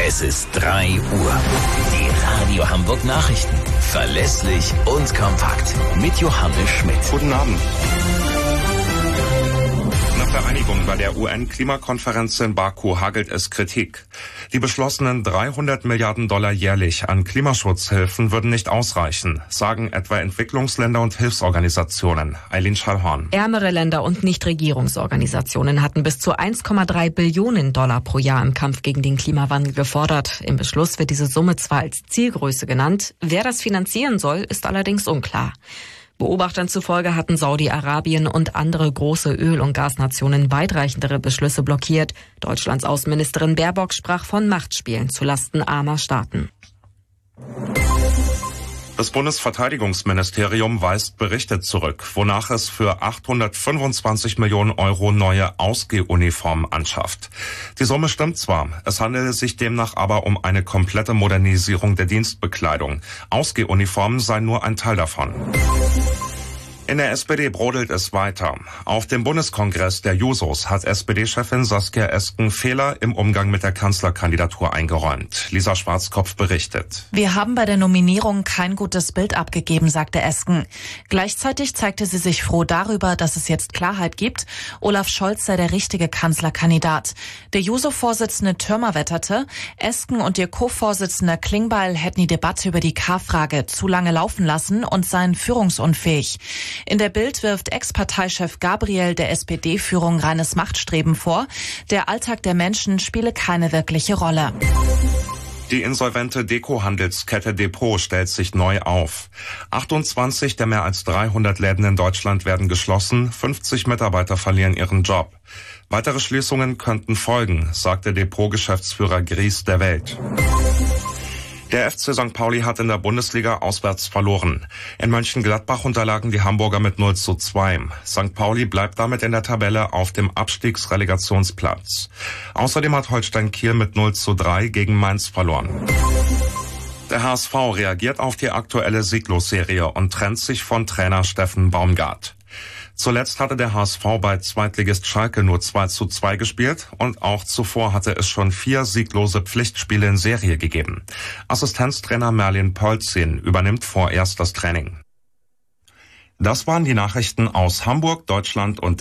Es ist 3 Uhr. Die Radio Hamburg Nachrichten. Verlässlich und kompakt. Mit Johannes Schmidt. Guten Abend. Nach der Einigung bei der UN-Klimakonferenz in Baku hagelt es Kritik. Die beschlossenen $300 Milliarden jährlich an Klimaschutzhilfen würden nicht ausreichen, sagen etwa Entwicklungsländer und Hilfsorganisationen. Eileen Schallhorn. Ärmere Länder und Nichtregierungsorganisationen hatten bis zu $1,3 Billionen pro Jahr im Kampf gegen den Klimawandel gefordert. Im Beschluss wird diese Summe zwar als Zielgröße genannt, wer das finanzieren soll, ist allerdings unklar. Beobachtern zufolge hatten Saudi-Arabien und andere große Öl- und Gasnationen weitreichendere Beschlüsse blockiert. Deutschlands Außenministerin Baerbock sprach von Machtspielen zulasten armer Staaten. Das Bundesverteidigungsministerium weist Berichte zurück, wonach es für 825 Millionen Euro neue Ausgehuniformen anschafft. Die Summe stimmt zwar, es handele sich demnach aber um eine komplette Modernisierung der Dienstbekleidung. Ausgehuniformen seien nur ein Teil davon. In der SPD brodelt es weiter. Auf dem Bundeskongress der Jusos hat SPD-Chefin Saskia Esken Fehler im Umgang mit der Kanzlerkandidatur eingeräumt. Lisa Schwarzkopf berichtet. Wir haben bei der Nominierung kein gutes Bild abgegeben, sagte Esken. Gleichzeitig zeigte sie sich froh darüber, dass es jetzt Klarheit gibt. Olaf Scholz sei der richtige Kanzlerkandidat. Der Juso-Vorsitzende Thürmer wetterte, Esken und ihr Co-Vorsitzender Klingbeil hätten die Debatte über die K-Frage zu lange laufen lassen und seien führungsunfähig. In der Bild wirft Ex-Parteichef Gabriel der SPD-Führung reines Machtstreben vor. Der Alltag der Menschen spiele keine wirkliche Rolle. Die insolvente Deko-Handelskette Depot stellt sich neu auf. 28 der mehr als 300 Läden in Deutschland werden geschlossen, 50 Mitarbeiter verlieren ihren Job. Weitere Schließungen könnten folgen, sagte Depot-Geschäftsführer Gries der Welt. Der FC St. Pauli hat in der Bundesliga auswärts verloren. In Mönchengladbach unterlagen die Hamburger mit 0:2. St. Pauli bleibt damit in der Tabelle auf dem Abstiegsrelegationsplatz. Außerdem hat Holstein Kiel mit 0:3 gegen Mainz verloren. Der HSV reagiert auf die aktuelle Sieglosserie und trennt sich von Trainer Steffen Baumgart. Zuletzt hatte der HSV bei Zweitligist Schalke nur 2:2 gespielt und auch zuvor hatte es schon 4 sieglose Pflichtspiele in Serie gegeben. Assistenztrainer Merlin Polzin übernimmt vorerst das Training. Das waren die Nachrichten aus Hamburg, Deutschland und